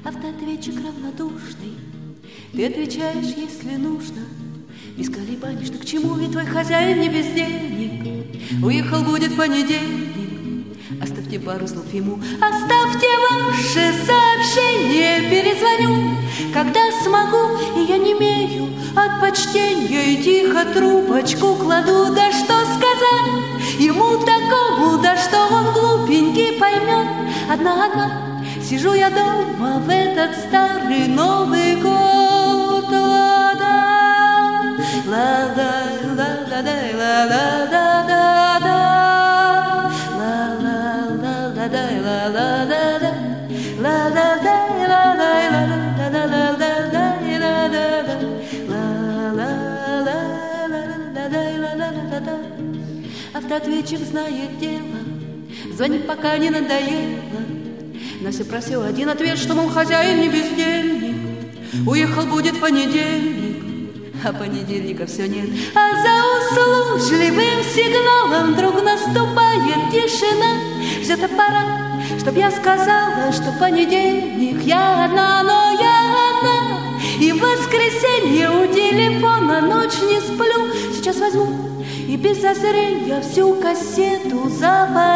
Автоответчик равнодушный, ты отвечаешь, если нужно, без колебаний, что к чему, ведь твой хозяин не бездельник. Уехал будет понедельник, оставьте пару слов ему. Оставьте ваши сообщения, перезвоню, когда смогу, и я немею от почтения, и тихо трубочку кладу. Да что сказать ему такому, да что он глупенький поймет. Одна сижу я дома в этот старый Новый год. Автоответчик знает дело, звонит, пока не надоело. На все один ответ, что, мол, хозяин не бездельник. Уехал будет понедельник, а понедельника все нет. А за услужливым сигналом вдруг наступает тишина. Ждет аппарат, чтоб я сказала, что понедельник я одна, но я одна. И в воскресенье у телефона ночь не сплю. Сейчас возьму и без зазрения всю кассету запалю.